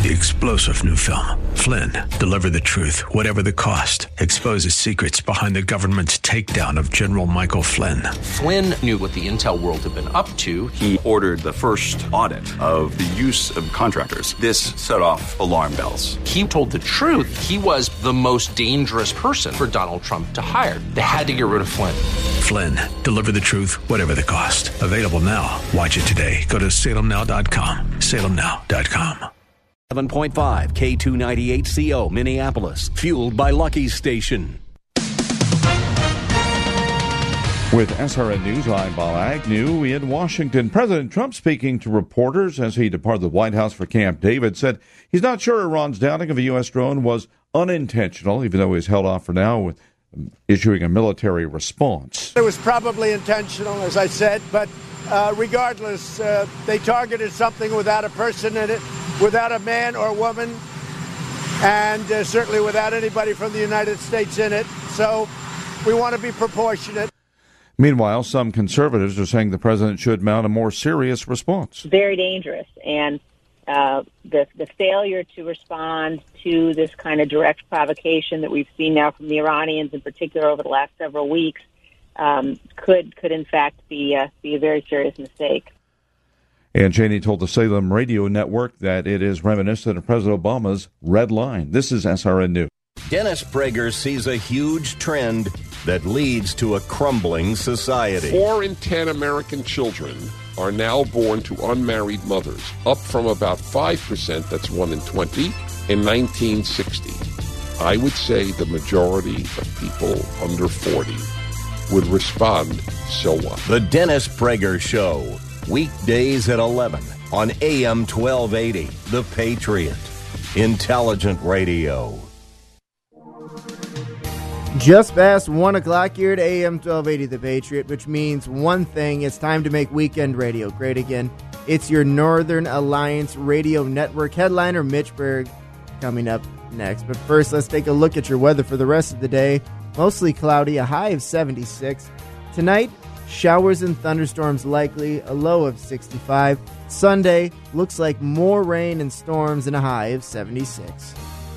The explosive new film, Flynn, deliver the truth, whatever the cost. Exposes secrets behind the government's takedown of General Michael Flynn. Flynn knew what the intel world had been up to. He ordered the first audit of the use of contractors. This set off alarm bells. He told the truth. He was the most dangerous person for Donald Trump to hire. They had to get rid of Flynn. Flynn, deliver the truth, whatever the cost. Available now. Watch it today. Go to salemnow.com. salemnow.com. 7.5 K298CO Minneapolis, fueled by Lucky's Station. With SRN News, I'm Bob Agnew in Washington. President Trump, speaking to reporters as he departed the White House for Camp David, said he's not sure Iran's downing of a U.S. drone was unintentional, even though he's held off for now with issuing a military response. It was probably intentional, as I said, but regardless, they targeted something without a person in it, without a man or woman, and certainly without anybody from the United States in it. So we want to be proportionate. Meanwhile, some conservatives are saying the president should mount a more serious response. Very dangerous. And the failure to respond to this kind of direct provocation that we've seen now from the Iranians in particular over the last several weeks could in fact be a very serious mistake. And Cheney told the Salem Radio Network that it is reminiscent of President Obama's red line. This is SRN News. Dennis Prager sees a huge trend that leads to a crumbling society. 4 in 10 American children are now born to unmarried mothers, up from about 5%, that's 1 in 20, in 1960. I would say the majority of people under 40 would respond, so what? The Dennis Prager Show, weekdays at 11 on AM 1280, The Patriot. Intelligent radio. Just past 1 o'clock here at AM 1280 The Patriot, which means one thing, it's time to make weekend radio great again. It's your Northern Alliance Radio Network headliner, Mitch Berg, coming up next. But first, let's take a look at your weather for the rest of the day. Mostly cloudy, a high of 76. Tonight, showers and thunderstorms likely, a low of 65. Sunday, looks like more rain and storms and a high of 76.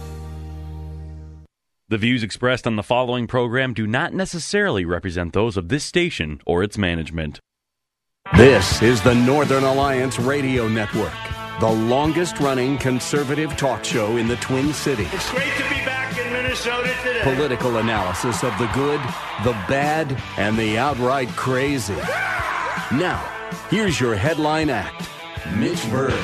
The views expressed on the following program do not necessarily represent those of this station or its management. This is the Northern Alliance Radio Network, the longest-running conservative talk show in the Twin Cities. It's great to be back in Minnesota today. Political analysis of the good, the bad, and the outright crazy. Now, here's your headline act, Mitch Berg.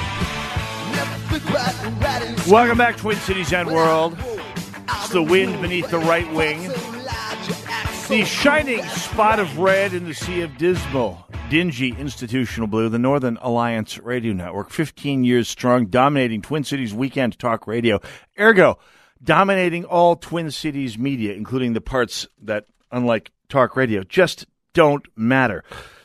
Welcome back, Twin Cities and World. It's the wind beneath the right wing. The shining spot of red in the sea of dismal, dingy institutional blue, the Northern Alliance Radio Network, 15 years strong, dominating Twin Cities weekend talk radio. Ergo, dominating all Twin Cities media, including the parts that, unlike talk radio, just don't matter.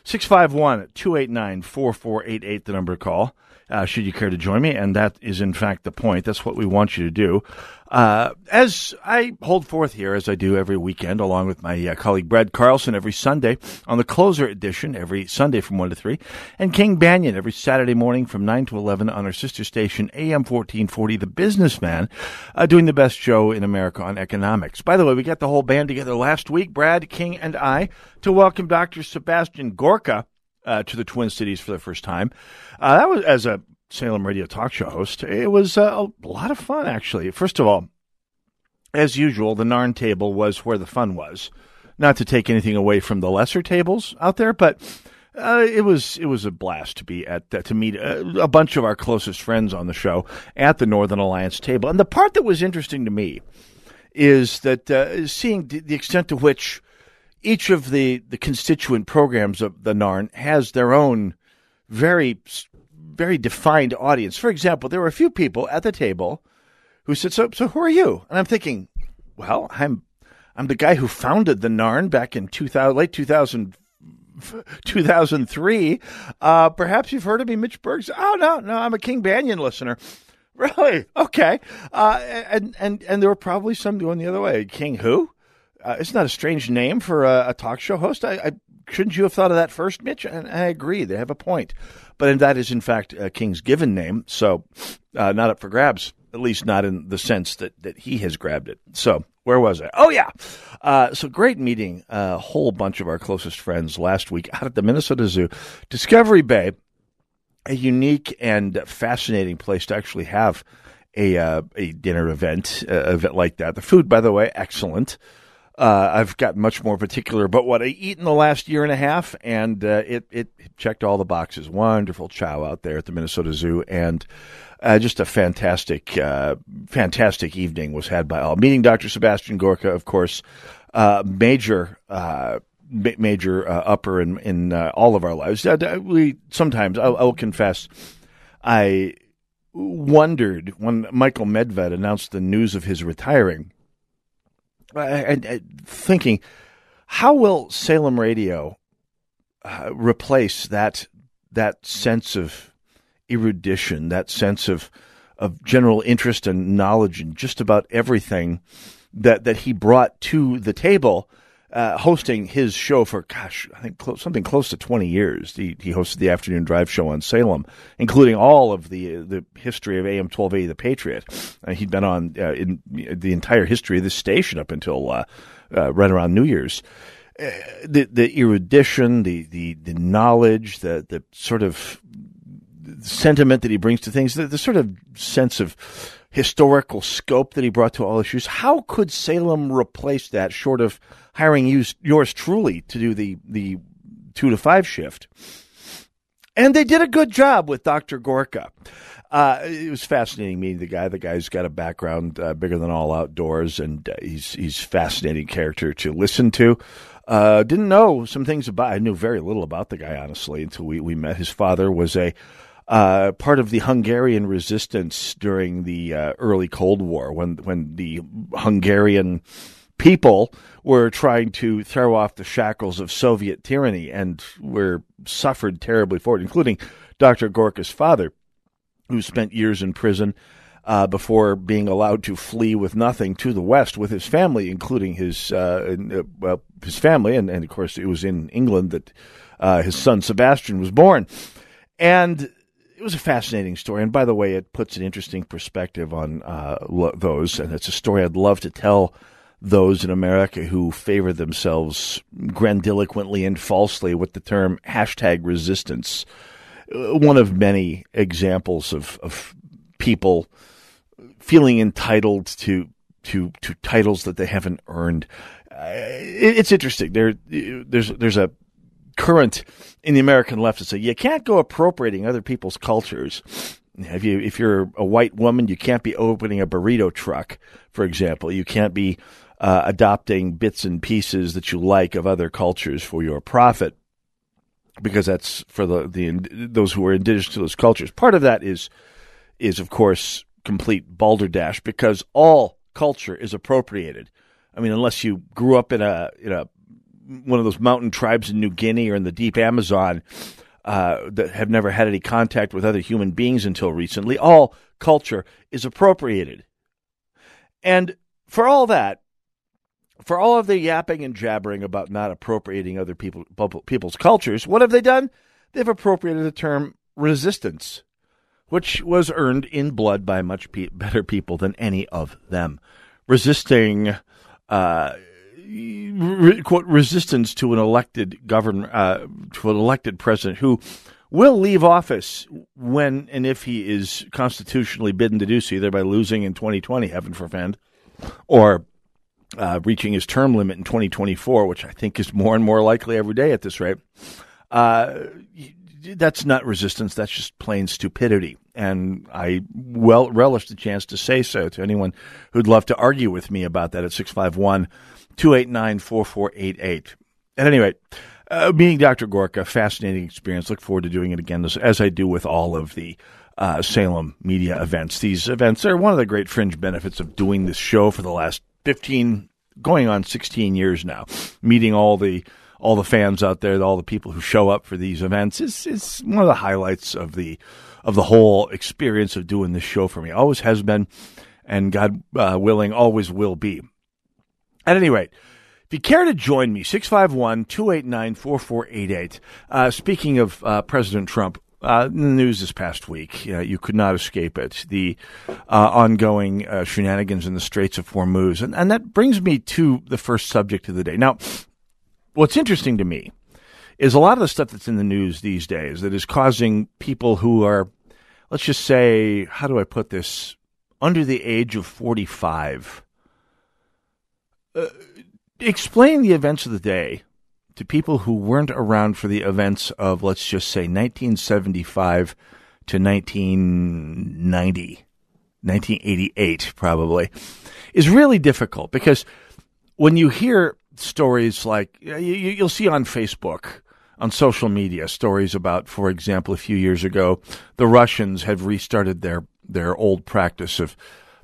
651-289-4488, the number to call, should you care to join me, and that is, in fact, the point. That's what we want you to do. As I hold forth here, as I do every weekend, along with my colleague Brad Carlson every Sunday on the Closer edition, every Sunday from 1 to 3, and King Banyan every Saturday morning from 9 to 11 on our sister station, AM 1440, The Businessman, doing the best show in America on economics. By the way, we got the whole band together last week, Brad, King, and I, to welcome Dr. Sebastian Gorka to the Twin Cities for the first time. That was as a Salem Radio talk show host. It was a lot of fun, actually. First of all, as usual, the Narn table was where the fun was. Not to take anything away from the lesser tables out there, but it was a blast to be at to meet a bunch of our closest friends on the show at the Northern Alliance table. And the part that was interesting to me is that seeing the extent to which each of the constituent programs of the Narn has their own very defined audience. For example, there were a few people at the table who said, so who are you? And I'm thinking, well, I'm the guy who founded the Narn back in late 2003. Perhaps you've heard of me, Mitch Berg. Oh, no, I'm a King Banyan listener. Really? Okay. And there were probably some going the other way. King who? It's not a strange name for a talk show host. I shouldn't you have thought of that first, Mitch? And I agree. They have a point. But that is, in fact, King's given name, so not up for grabs, at least not in the sense that he has grabbed it. So where was I? Oh, yeah. So great meeting a whole bunch of our closest friends last week out at the Minnesota Zoo. Discovery Bay, a unique and fascinating place to actually have a dinner event like that. The food, by the way, excellent. I've gotten much more particular about what I eat in the last year and a half, and it checked all the boxes. Wonderful chow out there at the Minnesota Zoo, and just a fantastic evening was had by all. Meeting Dr. Sebastian Gorka, of course, major upper in all of our lives. We sometimes, I'll confess, I wondered when Michael Medved announced the news of his retiring, thinking, how will Salem Radio replace that sense of erudition, that sense of general interest and knowledge in just about everything that he brought to the table, hosting his show for, I think something close to 20 years. He hosted the Afternoon Drive show on Salem, including all of the history of AM 1280 The Patriot. He'd been on in the entire history of this station up until right around New Year's. The erudition, the knowledge, the sort of sentiment that he brings to things, the sort of sense of historical scope that he brought to all issues. How could Salem replace that, short of hiring yours truly to do the 2 to 5 shift? And they did a good job with Dr. Gorka. It was fascinating meeting the guy. The guy's got a background bigger than all outdoors, and he's fascinating character to listen to. Didn't know some things about. I knew very little about the guy, honestly, until we met. His father was a part of the Hungarian resistance during the early Cold War, when the Hungarian people were trying to throw off the shackles of Soviet tyranny and were suffered terribly for it, including Dr. Gorka's father, who spent years in prison before being allowed to flee with nothing to the West with his family, including his family, and of course it was in England that his son Sebastian was born. And it was a fascinating story, and by the way, it puts an interesting perspective on those, and it's a story I'd love to tell those in America who favor themselves grandiloquently and falsely with the term #resistance. One of many examples of people feeling entitled to titles that they haven't earned. It's interesting. There's a current in the American left that say you can't go appropriating other people's cultures. If you're a white woman, you can't be opening a burrito truck, for example. You can't be adopting bits and pieces that you like of other cultures for your profit, because that's for those who are indigenous to those cultures. Part of that is of course complete balderdash, because all culture is appropriated. I mean, unless you grew up in a one of those mountain tribes in New Guinea or in the deep Amazon that have never had any contact with other human beings until recently, all culture is appropriated. And for all that, for all of the yapping and jabbering about not appropriating other people's cultures, what have they done? They've appropriated the term resistance, which was earned in blood by much better people than any of them. Resisting, quote, resistance to an elected to an elected president who will leave office when and if he is constitutionally bidden to do so, either by losing in 2020, heaven forfend, or reaching his term limit in 2024, which I think is more and more likely every day at this rate. That's not resistance. That's just plain stupidity. And I relish the chance to say so to anyone who'd love to argue with me about that at 651-289-4488. At any rate, meeting Dr. Gorka, fascinating experience. Look forward to doing it again, as I do with all of the Salem media events. These events are one of the great fringe benefits of doing this show for the last 15, going on 16 years now. Meeting all the fans out there, all the people who show up for these events is one of the highlights of the whole experience of doing this show for me. Always has been, and God willing, always will be. At any rate, If you care to join me, 651-289-4488. Speaking of President Trump, in the news this past week, you could not escape it, the ongoing shenanigans in the Straits of Hormuz. And that brings me to the first subject of the day. Now, what's interesting to me is a lot of the stuff that's in the news these days that is causing people who are, let's just say, how do I put this, under the age of 45, explain the events of the day to people who weren't around for the events of, let's just say, 1975 to 1990, 1988 probably, is really difficult. Because when you hear stories like, you'll see on Facebook, on social media, stories about, for example, a few years ago, the Russians have restarted their old practice of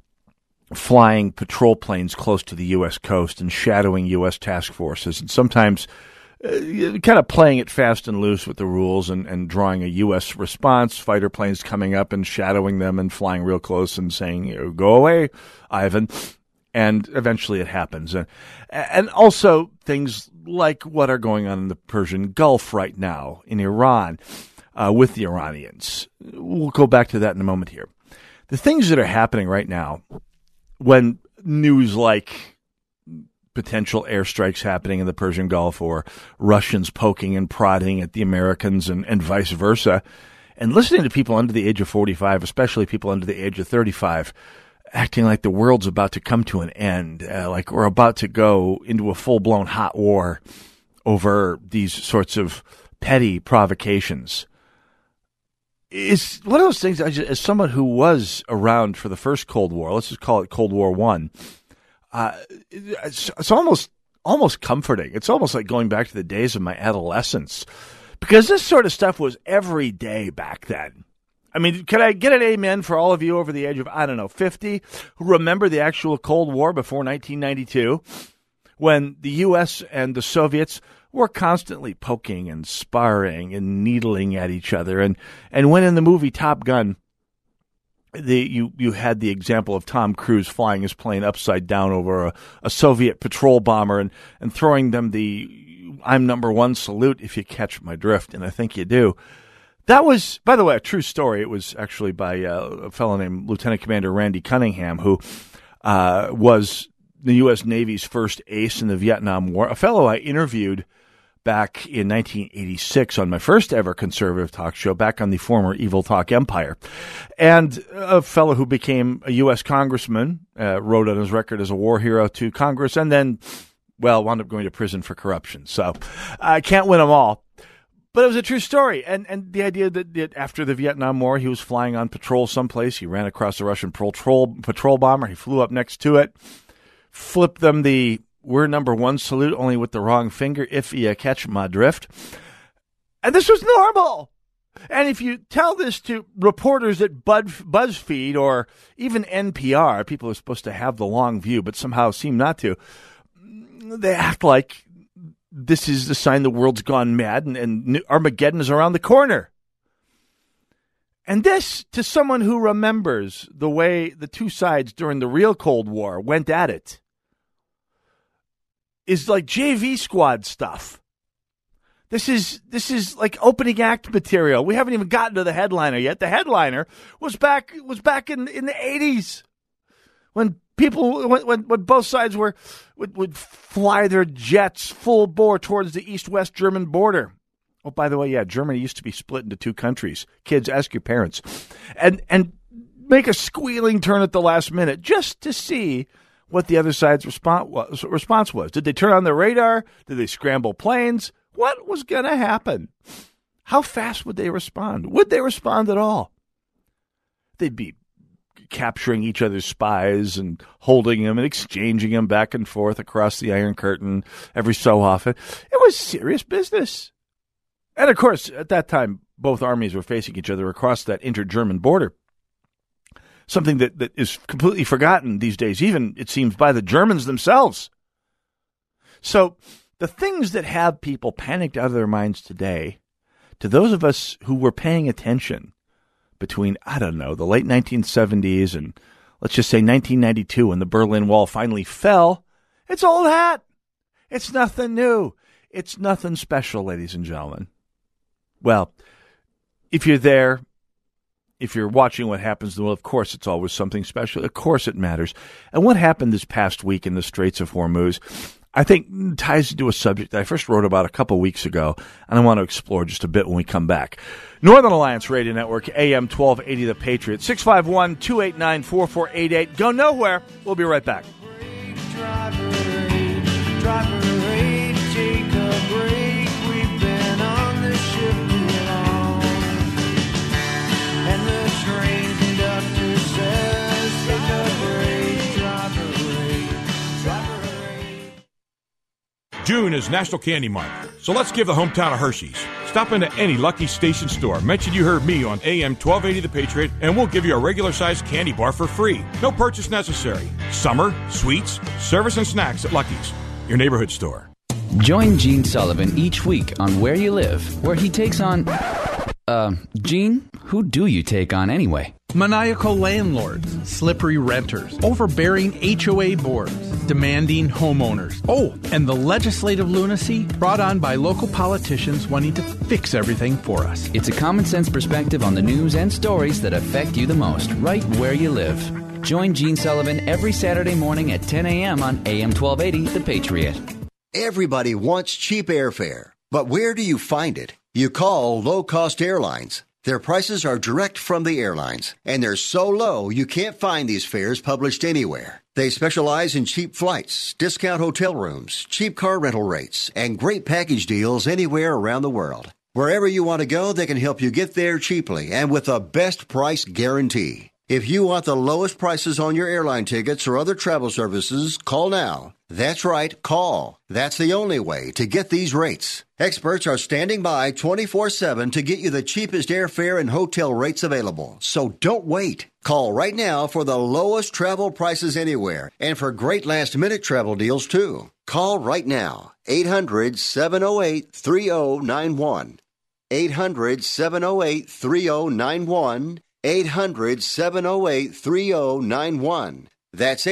flying patrol planes close to the U.S. coast and shadowing U.S. task forces, and sometimes kind of playing it fast and loose with the rules and drawing a U.S. response, fighter planes coming up and shadowing them and flying real close and saying, "Go away, Ivan." And eventually it happens. And also things like what are going on in the Persian Gulf right now, in Iran, with the Iranians. We'll go back to that in a moment here. The things that are happening right now, when news like potential airstrikes happening in the Persian Gulf or Russians poking and prodding at the Americans and vice versa, and listening to people under the age of 45, especially people under the age of 35, acting like the world's about to come to an end, like we're about to go into a full-blown hot war over these sorts of petty provocations, is one of those things, as someone who was around for the first Cold War, let's just call it Cold War I, it's almost comforting. It's almost like going back to the days of my adolescence, because this sort of stuff was every day back then. I mean, can I get an amen for all of you over the age of, 50, who remember the actual Cold War before 1992, when the U.S. and the Soviets were constantly poking and sparring and needling at each other. And when in the movie Top Gun, you had the example of Tom Cruise flying his plane upside down over a Soviet patrol bomber and throwing them the "I'm number one" salute, if you catch my drift, and I think you do. That was, by the way, a true story. It was actually by a fellow named Lieutenant Commander Randy Cunningham, who was the U.S. Navy's first ace in the Vietnam War, a fellow I interviewed back in 1986 on my first ever conservative talk show, back on the former Evil Talk Empire, and a fellow who became a U.S. congressman, wrote on his record as a war hero to Congress, and then, wound up going to prison for corruption. So I can't win them all. But it was a true story, and the idea that after the Vietnam War, he was flying on patrol someplace, he ran across a Russian patrol bomber, he flew up next to it, flipped them the "we're number one" salute, only with the wrong finger, if you catch my drift. And this was normal. And if you tell this to reporters at BuzzFeed or even NPR, people who are supposed to have the long view but somehow seem not to, they act like this is the sign the world's gone mad and Armageddon is around the corner. And this, to someone who remembers the way the two sides during the real Cold War went at it, is like JV squad stuff. This is like opening act material. We haven't even gotten to the headliner yet. The headliner was back in the 80s when people, when both sides would fly their jets full bore towards the east-west German border. Oh, by the way, yeah, Germany used to be split into two countries. Kids, ask your parents. And make a squealing turn at the last minute just to see what the other side's response was. Did they turn on their radar? Did they scramble planes? What was going to happen? How fast would they respond? Would they respond at all? They'd be capturing each other's spies and holding them and exchanging them back and forth across the Iron Curtain every so often. It was serious business. And, of course, at that time, both armies were facing each other across that inter-German border. Something that is completely forgotten these days, even, it seems, by the Germans themselves. So the things that have people panicked out of their minds today, to those of us who were paying attention between, the late 1970s and, let's just say, 1992, when the Berlin Wall finally fell, it's old hat. It's nothing new. It's nothing special, ladies and gentlemen. Well, if you're there, if you're watching what happens, well, of course it's always something special. Of course it matters. And what happened this past week in the Straits of Hormuz, I think ties into a subject that I first wrote about a couple weeks ago, and I want to explore just a bit when we come back. Northern Alliance Radio Network, AM 1280 The Patriot, 651-289-4488. Go nowhere. We'll be right back. Take a break. We've been on the ship too long. And the train conductor says, take a break, driver rate. June is National Candy Month, so let's give the hometown of Hershey's. Stop into any Lucky Station store, mention you heard me on AM 1280 The Patriot, and we'll give you a regular-sized candy bar for free. No purchase necessary. Summer, sweets, service, and snacks at Lucky's, your neighborhood store. Join Gene Sullivan each week on Where You Live, where he takes on... Gene, who do you take on anyway? Maniacal landlords, slippery renters, overbearing HOA boards, demanding homeowners. Oh, and the legislative lunacy brought on by local politicians wanting to fix everything for us. It's a common-sense perspective on the news and stories that affect you the most, right where you live. Join Gene Sullivan every Saturday morning at 10 a.m. on AM 1280 The Patriot. Everybody wants cheap airfare, but where do you find it? You call low-cost airlines. Their prices are direct from the airlines, and they're so low you can't find these fares published anywhere. They specialize in cheap flights, discount hotel rooms, cheap car rental rates, and great package deals anywhere around the world. Wherever you want to go, they can help you get there cheaply and with a best price guarantee. If you want the lowest prices on your airline tickets or other travel services, call now. That's right, call. That's the only way to get these rates. Experts are standing by 24/7 to get you the cheapest airfare and hotel rates available. So don't wait. Call right now for the lowest travel prices anywhere and for great last-minute travel deals, too. Call right now. 800-708-3091. 800-708-3091. 800-708-3091. That's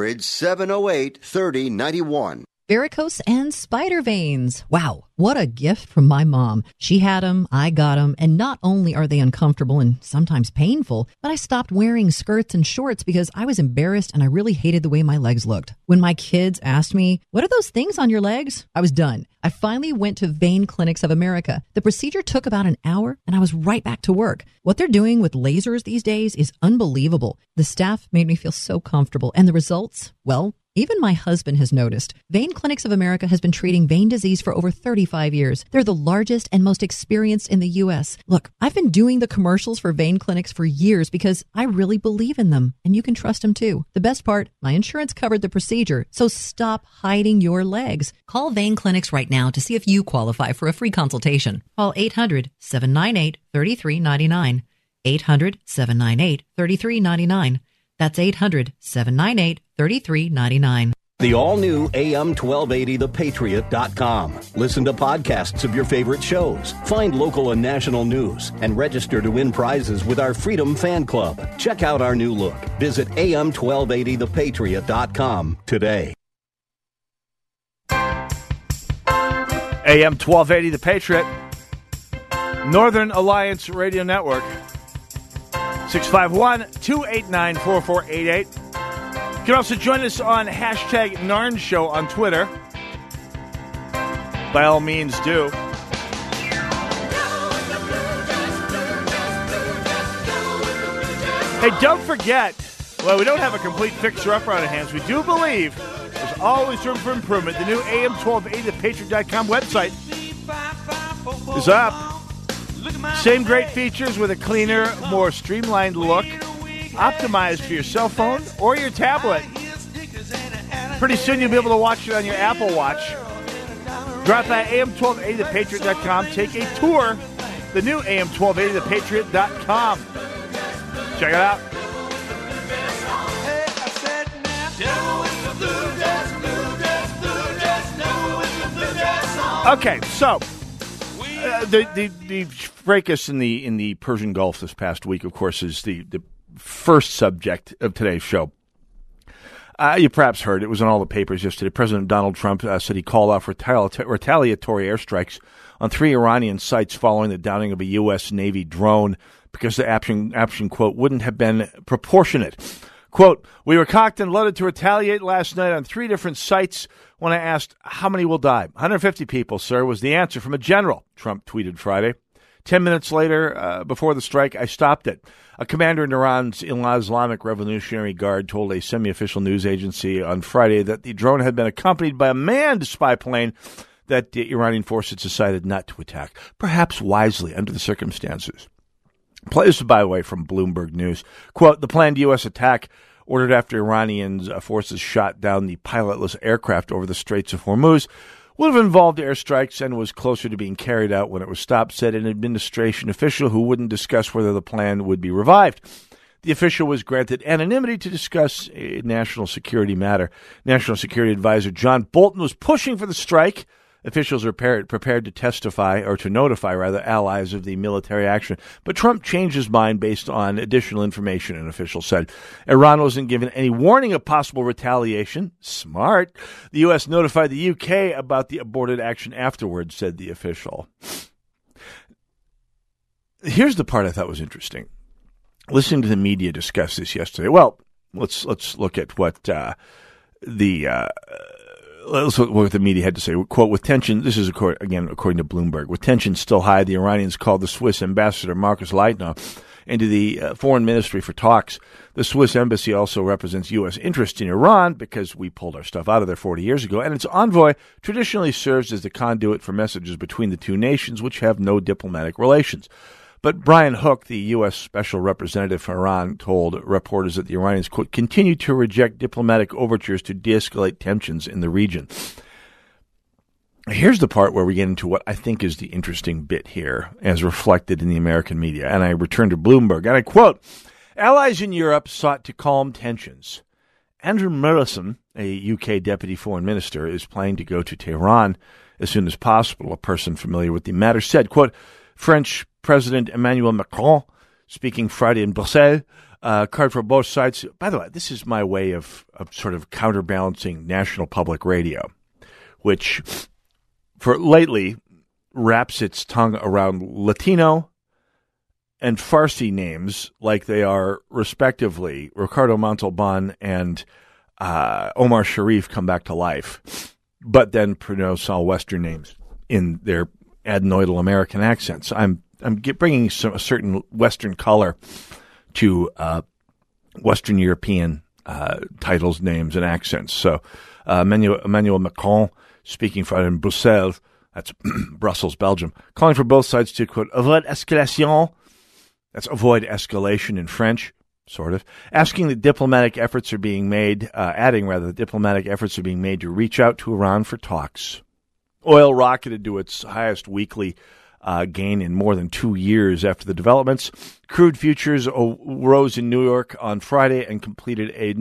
800-708-3091. Varicose and spider veins. Wow, what a gift from my mom. She had them, I got them, and not only are they uncomfortable and sometimes painful, but I stopped wearing skirts and shorts because I was embarrassed and I really hated the way my legs looked. When my kids asked me, "What are those things on your legs?" I was done. I finally went to Vein Clinics of America. The procedure took about an hour and I was right back to work. What they're doing with lasers these days is unbelievable. The staff made me feel so comfortable, and the results, well, even my husband has noticed. Vein Clinics of America has been treating vein disease for over 35 years. They're the largest and most experienced in the U.S. Look, I've been doing the commercials for Vein Clinics for years because I really believe in them, and you can trust them too. The best part, my insurance covered the procedure, so stop hiding your legs. Call Vein Clinics right now to see if you qualify for a free consultation. Call 800-798-3399. 800-798-3399. That's 800-798-3399. The all-new AM1280thepatriot.com. Listen to podcasts of your favorite shows. Find local and national news. And register to win prizes with our Freedom Fan Club. Check out our new look. Visit AM1280thepatriot.com today. AM 1280 The Patriot. Northern Alliance Radio Network. 651-289-4488. You can also join us on hashtag Narn Show on Twitter. By all means, do. Hey, don't forget, well, we don't have a complete fixer-upper on our hands. We do believe there's always room for improvement. The new AM1280thepatriot.com website is up. Same great features with a cleaner, more streamlined look. Optimized for your cell phone or your tablet. Pretty soon you'll be able to watch it on your Apple Watch. Drop by AM1280thepatriot.com. Take a tour. The new AM1280thepatriot.com. Check it out. Okay, so the fracas in the Persian Gulf this past week, of course, is the first subject of today's show. You perhaps heard, it was in all the papers yesterday. President Donald Trump said he called off retaliatory airstrikes on 3 Iranian sites following the downing of a U.S. Navy drone because the action, quote, wouldn't have been proportionate. Quote, we were cocked and loaded to retaliate last night on 3 different sites. When I asked how many will die, 150 people, sir, was the answer from a general, Trump tweeted Friday. 10 minutes later, before the strike, I stopped it. A commander in Iran's Islamic Revolutionary Guard told a semi-official news agency on Friday that the drone had been accompanied by a manned spy plane that the Iranian forces decided not to attack, perhaps wisely under the circumstances. This is, by the way, from Bloomberg News. Quote, the planned U.S. attack ordered after Iranian forces shot down the pilotless aircraft over the Straits of Hormuz would have involved airstrikes and was closer to being carried out when it was stopped, said an administration official who wouldn't discuss whether the plan would be revived. The official was granted anonymity to discuss a national security matter. National Security Advisor John Bolton was pushing for the strike. Officials are prepared to testify, or to notify, rather, allies of the military action. But Trump changed his mind based on additional information, an official said. Iran wasn't given any warning of possible retaliation. Smart. The U.S. notified the U.K. about the aborted action afterwards, said the official. Here's the part I thought was interesting. Listening to the media discuss this yesterday. Well, let's look at what Let's look what the media had to say. Quote, with tension, this is according to Bloomberg, with tensions still high, the Iranians called the Swiss ambassador Markus Leitner into the foreign ministry for talks. The Swiss embassy also represents U.S. interest in Iran because we pulled our stuff out of there 40 years ago, and its envoy traditionally serves as the conduit for messages between the two nations, which have no diplomatic relations. But Brian Hook, the U.S. Special Representative for Iran, told reporters that the Iranians, quote, continue to reject diplomatic overtures to de-escalate tensions in the region. Here's the part where we get into what I think is the interesting bit here, as reflected in the American media. And I return to Bloomberg, and I quote, allies in Europe sought to calm tensions. Andrew Murison, a UK Deputy Foreign Minister, is planning to go to Tehran as soon as possible. A person familiar with the matter said, quote, French President Emmanuel Macron, speaking Friday in Brussels, called for both sides. By the way, this is my way of sort of counterbalancing National Public Radio, which for lately wraps its tongue around Latino and Farsi names like they are respectively Ricardo Montalban and Omar Sharif come back to life, but then pronounce all Western names in their adenoidal American accents. I'm bringing a certain Western color to Western European titles, names, and accents. So Emmanuel Macron, speaking Friday in Brussels, that's Brussels, Belgium, calling for both sides to, quote, avoid escalation, that's avoid escalation in French, sort of, adding the diplomatic efforts are being made to reach out to Iran for talks. Oil rocketed to its highest weekly gain in more than 2 years after the developments. Crude futures rose in New York on Friday and completed a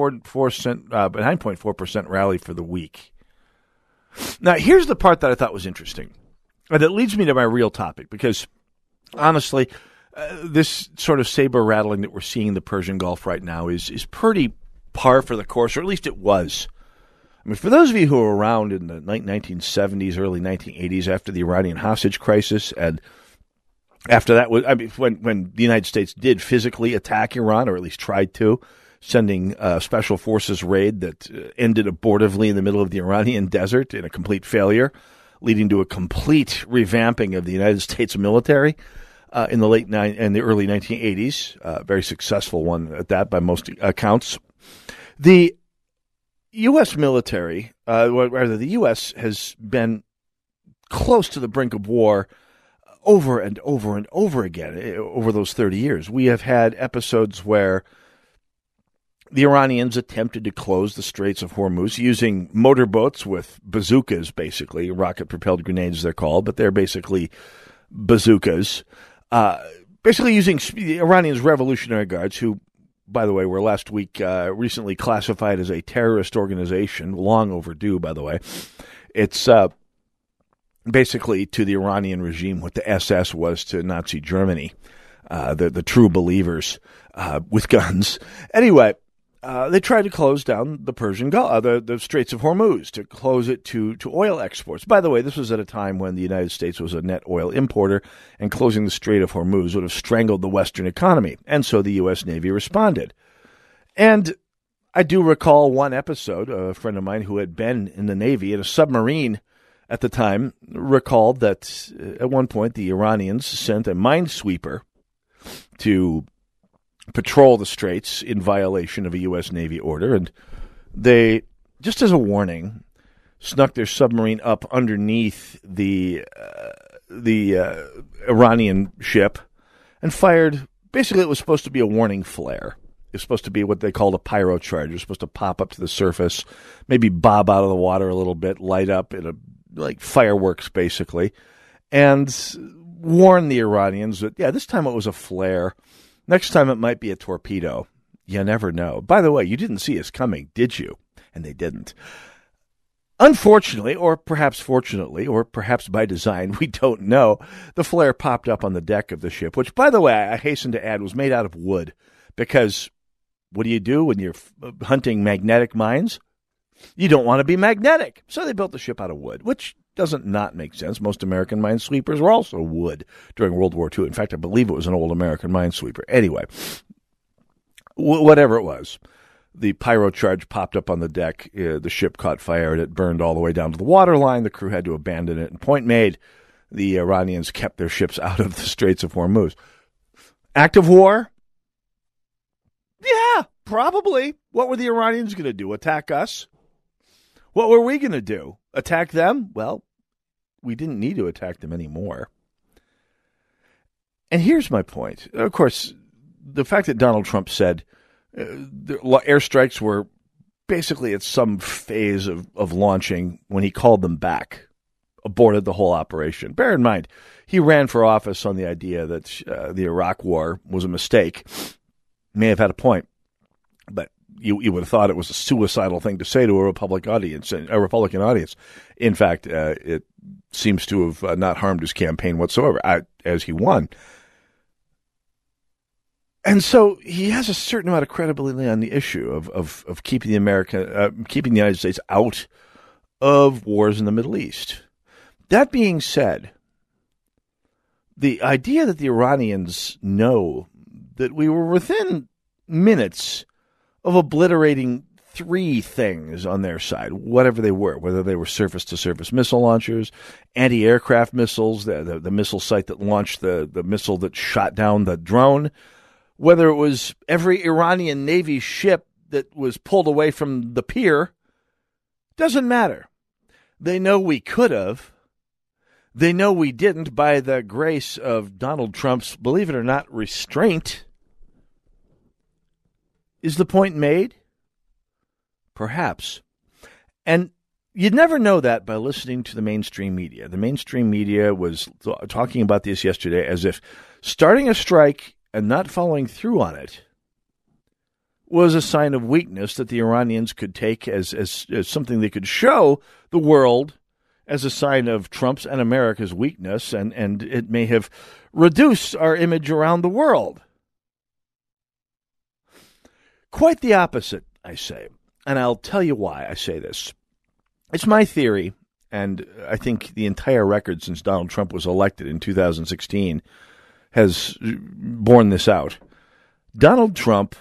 9.4% rally for the week. Now, here's the part that I thought was interesting, and it leads me to my real topic, because honestly, this sort of saber rattling that we're seeing in the Persian Gulf right now is pretty par for the course, or at least it was. I mean, for those of you who were around in the 1970s, early 1980s, after the Iranian hostage crisis, and after that, when the United States did physically attack Iran, or at least tried to, sending a special forces raid that ended abortively in the middle of the Iranian desert in a complete failure, leading to a complete revamping of the United States military in the early 1980s, very successful one at that by most accounts. The U.S. military, the U.S. has been close to the brink of war over and over and over again over those 30 years. We have had episodes where the Iranians attempted to close the Straits of Hormuz using motorboats with bazookas, basically, rocket-propelled grenades they're called, but they're basically bazookas, basically using the Iranians' Revolutionary Guards, who, by the way, were last week recently classified as a terrorist organization, long overdue, by the way. It's basically to the Iranian regime what the SS was to Nazi Germany, the true believers with guns. Anyway, they tried to close down the Persian Gulf, the Straits of Hormuz, to close it to oil exports. By the way, this was at a time when the United States was a net oil importer, and closing the Strait of Hormuz would have strangled the Western economy. And so the U.S. Navy responded. And I do recall one episode, a friend of mine who had been in the Navy in a submarine at the time recalled that at one point the Iranians sent a minesweeper to patrol the straits in violation of a U.S. Navy order, and they, just as a warning, snuck their submarine up underneath the Iranian ship and fired. Basically, it was supposed to be a warning flare. It was supposed to be what they called a pyro charge. It was supposed to pop up to the surface, maybe bob out of the water a little bit, light up in like fireworks, basically, and warn the Iranians that, yeah, this time it was a flare. Next time it might be a torpedo. You never know. By the way, you didn't see us coming, did you? And they didn't. Unfortunately, or perhaps fortunately, or perhaps by design, we don't know, the flare popped up on the deck of the ship, which, by the way, I hasten to add, was made out of wood. Because what do you do when you're hunting magnetic mines? You don't want to be magnetic. So they built the ship out of wood, which doesn't not make sense. Most American minesweepers were also wood during World War II. In fact, I believe it was an old American minesweeper. Anyway, whatever it was, the pyro charge popped up on the deck. The ship caught fire, and it burned all the way down to the waterline. The crew had to abandon it. And point made, the Iranians kept their ships out of the Straits of Hormuz. Act of war? Yeah, probably. What were the Iranians going to do? Attack us? What were we going to do? Attack them? Well, we didn't need to attack them anymore. And here's my point. Of course, the fact that Donald Trump said the airstrikes were basically at some phase of launching when he called them back, aborted the whole operation. Bear in mind, he ran for office on the idea that the Iraq war was a mistake. May have had a point, but you would have thought it was a suicidal thing to say to a Republican audience. In fact, it seems to have not harmed his campaign whatsoever, as he won. And so he has a certain amount of credibility on the issue of keeping keeping the United States out of wars in the Middle East. That being said, the idea that the Iranians know that we were within minutes of obliterating three things on their side, whatever they were, whether they were surface-to-surface missile launchers, anti-aircraft missiles, the missile site that launched the missile that shot down the drone, whether it was every Iranian Navy ship that was pulled away from the pier, doesn't matter. They know we could have. They know we didn't by the grace of Donald Trump's, believe it or not, restraint. Is the point made? Perhaps. And you'd never know that by listening to the mainstream media. The mainstream media was talking about this yesterday as if starting a strike and not following through on it was a sign of weakness that the Iranians could take as something they could show the world as a sign of Trump's and America's weakness, and it may have reduced our image around the world. Quite the opposite, I say. And I'll tell you why I say this. It's my theory, and I think the entire record since Donald Trump was elected in 2016 has borne this out. Donald Trump's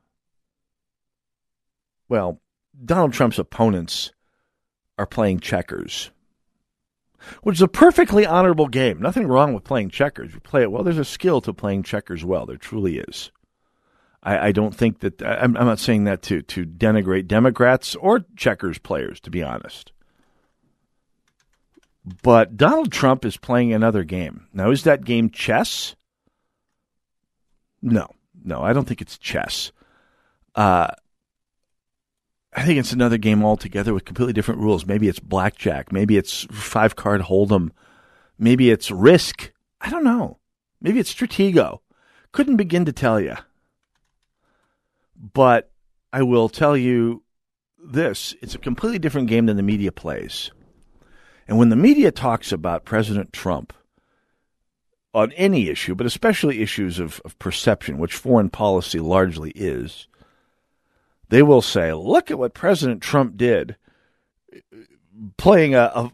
opponents are playing checkers, which is a perfectly honorable game. Nothing wrong with playing checkers. You play it well. There's a skill to playing checkers well. There truly is. I don't think that I'm not saying that to denigrate Democrats or checkers players, to be honest. But Donald Trump is playing another game. Now, is that game chess? No, I don't think it's chess. I think it's another game altogether with completely different rules. Maybe it's blackjack. Maybe it's 5-card hold'em. Maybe it's Risk. I don't know. Maybe it's Stratego. Couldn't begin to tell you. But I will tell you this. It's a completely different game than the media plays. And when the media talks about President Trump on any issue, but especially issues of perception, which foreign policy largely is, they will say, look at what President Trump did, playing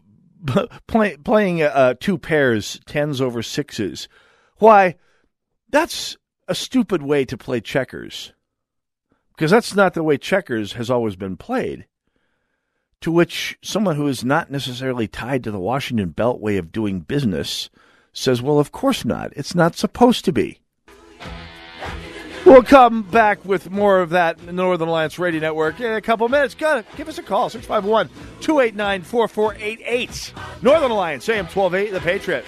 two pairs, 10s over 6s. Why, that's a stupid way to play checkers, because that's not the way checkers has always been played. To which someone who is not necessarily tied to the Washington Beltway of doing business says, well, of course not. It's not supposed to be. We'll come back with more of that in the Northern Alliance Radio Network in a couple minutes. Give us a call, 651-289-4488. Northern Alliance, AM 1280, The Patriot.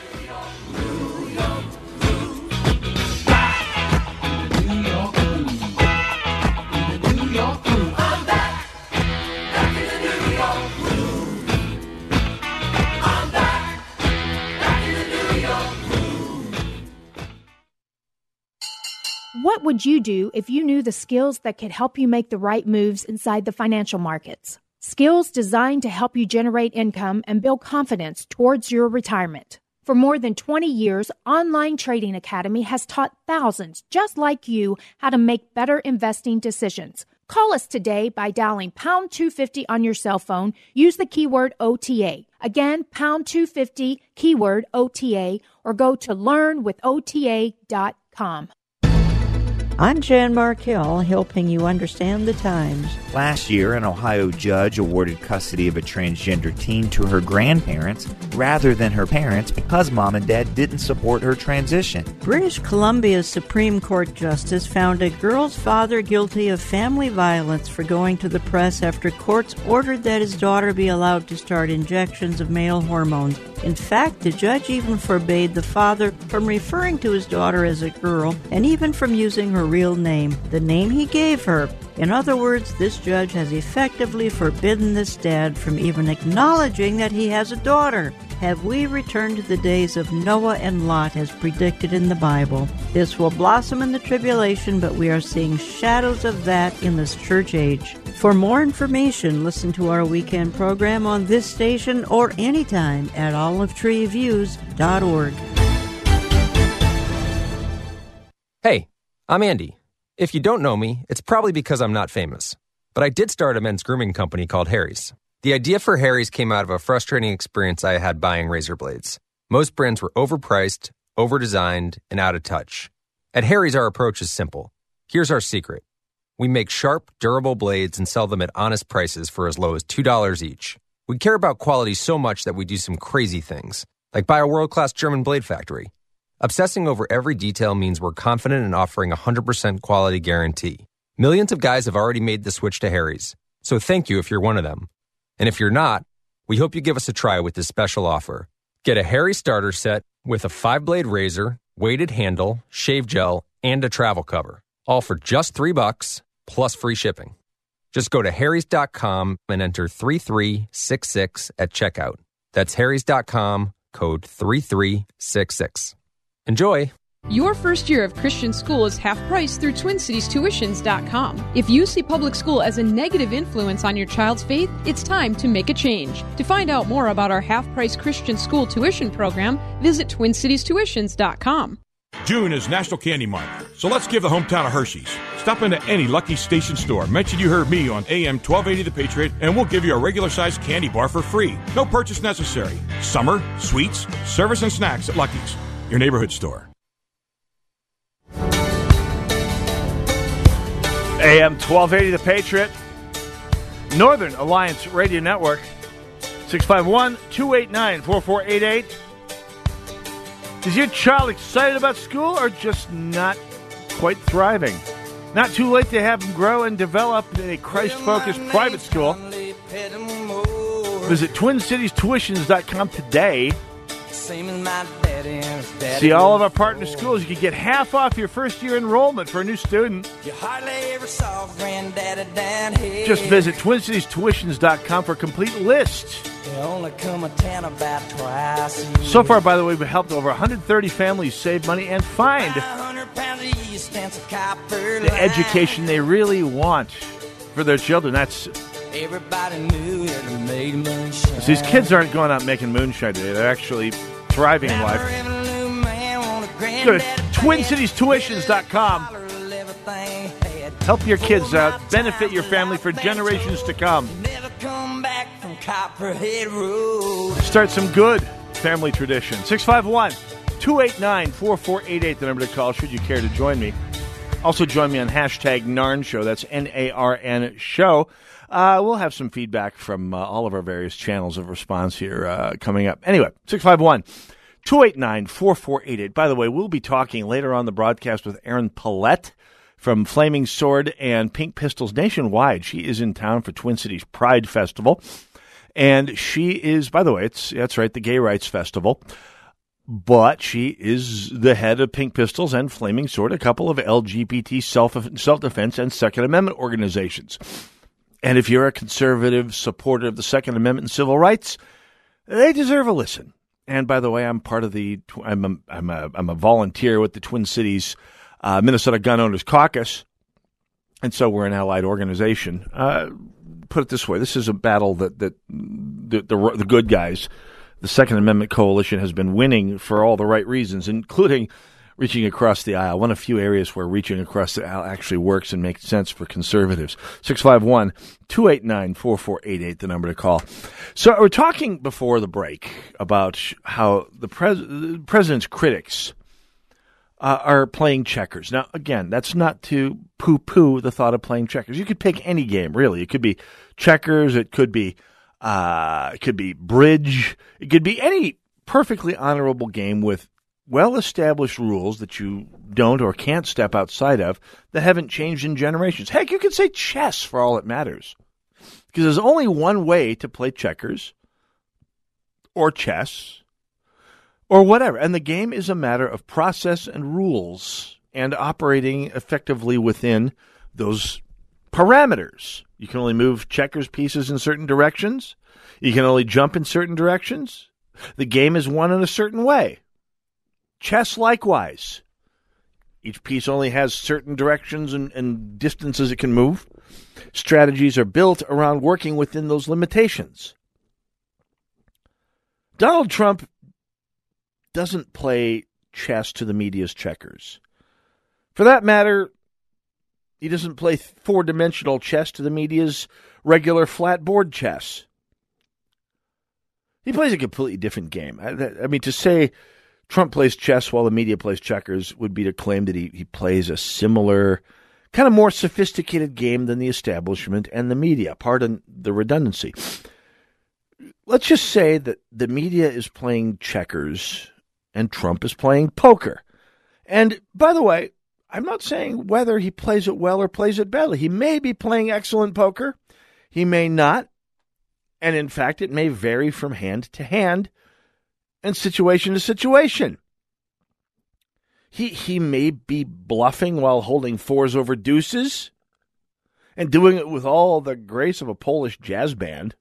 What would you do if you knew the skills that could help you make the right moves inside the financial markets? Skills designed to help you generate income and build confidence towards your retirement. For more than 20 years, Online Trading Academy has taught thousands just like you how to make better investing decisions. Call us today by dialing pound 250 on your cell phone. Use the keyword OTA. Again, pound 250, keyword OTA, or go to learnwithota.com. I'm Jan Markell, helping you understand the times. Last year, an Ohio judge awarded custody of a transgender teen to her grandparents rather than her parents because mom and dad didn't support her transition. British Columbia's Supreme Court justice found a girl's father guilty of family violence for going to the press after courts ordered that his daughter be allowed to start injections of male hormones. In fact, the judge even forbade the father from referring to his daughter as a girl and even from using her real name, the name he gave her. In other words, this judge has effectively forbidden this dad from even acknowledging that he has a daughter. Have we returned to the days of Noah and Lot as predicted in the Bible? This will blossom in the tribulation, but we are seeing shadows of that in this church age. For more information, listen to our weekend program on this station or anytime at olivetreeviews.org. Hey, I'm Andy. If you don't know me, it's probably because I'm not famous. But I did start a men's grooming company called Harry's. The idea for Harry's came out of a frustrating experience I had buying razor blades. Most brands were overpriced, overdesigned, and out of touch. At Harry's, our approach is simple. Here's our secret. We make sharp, durable blades and sell them at honest prices for as low as $2 each. We care about quality so much that we do some crazy things, like buy a world-class German blade factory. Obsessing over every detail means we're confident in offering a 100% quality guarantee. Millions of guys have already made the switch to Harry's, so thank you if you're one of them. And if you're not, we hope you give us a try with this special offer. Get a Harry starter set with a 5-blade razor, weighted handle, shave gel, and a travel cover. All for just $3 plus free shipping. Just go to harrys.com and enter 3366 at checkout. That's harrys.com, code 3366. Enjoy! Your first year of Christian school is half price through TwinCitiesTuitions.com. If you see public school as a negative influence on your child's faith, it's time to make a change. To find out more about our half-price Christian school tuition program, visit TwinCitiesTuitions.com. June is National Candy Month, so let's give the hometown of Hershey's. Stop into any Lucky Station store, mention you heard me on AM 1280 The Patriot, and we'll give you a regular-sized candy bar for free. No purchase necessary. Summer, sweets, service, and snacks at Lucky's, your neighborhood store. AM 1280, The Patriot, Northern Alliance Radio Network, 651-289-4488. Is your child excited about school or just not quite thriving? Not too late to have them grow and develop in a Christ-focused private school. Visit TwinCitiesTuitions.com today. See all of our partner schools. You can get half off your first year enrollment for a new student. Just visit TwinCitiesTuitions.com for a complete list. So far, by the way, we've helped over 130 families save money and find the education they really want for their children. That's so these kids aren't going out making moonshine today. They're actually thriving in life. Go to TwinCitiesTuitions.com. Help your kids out. Benefit your family for generations to come. Start some good family tradition. 651-289-4488, the number to call should you care to join me. Also join me on hashtag Narn Show. That's Narn Show. We'll have some feedback from all of our various channels of response here coming up. Anyway, 651-289-4488. By the way, we'll be talking later on the broadcast with Erin Paulette from Flaming Sword and Pink Pistols nationwide. She is in town for Twin Cities Pride Festival. And she is, by the way, that's right, the Gay Rights Festival. But she is the head of Pink Pistols and Flaming Sword, a couple of LGBT self-defense and Second Amendment organizations. And if you're a conservative supporter of the Second Amendment and civil rights, they deserve a listen. And by the way, I'm part of I'm a volunteer with the Twin Cities Minnesota Gun Owners Caucus, and so we're an allied organization. Put it this way: this is a battle that the good guys, the Second Amendment Coalition, has been winning for all the right reasons, including reaching across the aisle. One of the few areas where reaching across the aisle actually works and makes sense for conservatives. 651-289-4488, the number to call. So we're talking before the break about how the president's critics are playing checkers. Now, again, that's not to poo-poo the thought of playing checkers. You could pick any game, really. It could be checkers. It could be bridge. It could be any perfectly honorable game with well-established rules that you don't or can't step outside of that haven't changed in generations. Heck, you could say chess for all it matters. Because there's only one way to play checkers or chess or whatever. And the game is a matter of process and rules and operating effectively within those parameters. You can only move checkers pieces in certain directions. You can only jump in certain directions. The game is won in a certain way. Chess, likewise. Each piece only has certain directions and distances it can move. Strategies are built around working within those limitations. Donald Trump doesn't play chess to the media's checkers. For that matter, he doesn't play four-dimensional chess to the media's regular flat board chess. He plays a completely different game. I mean, to say Trump plays chess while the media plays checkers would be to claim that he plays a similar, kind of more sophisticated game than the establishment and the media. Pardon the redundancy. Let's just say that the media is playing checkers and Trump is playing poker. And by the way, I'm not saying whether he plays it well or plays it badly. He may be playing excellent poker. He may not. And in fact, it may vary from hand to hand and situation to situation. He may be bluffing while holding fours over deuces and doing it with all the grace of a Polish jazz band.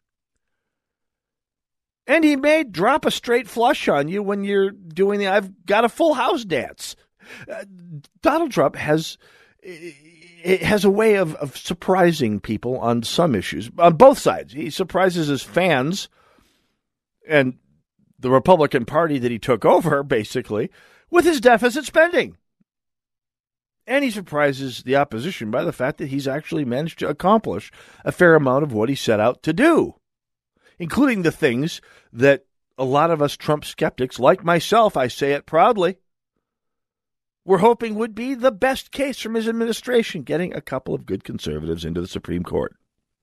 And he may drop a straight flush on you when you're doing the I've got a full house dance. Donald Trump has a way of surprising people on some issues, on both sides. He surprises his fans and the Republican Party that he took over, basically, with his deficit spending. And he surprises the opposition by the fact that he's actually managed to accomplish a fair amount of what he set out to do, including the things that a lot of us Trump skeptics, like myself, I say it proudly, were hoping would be the best case from his administration, getting a couple of good conservatives into the Supreme Court.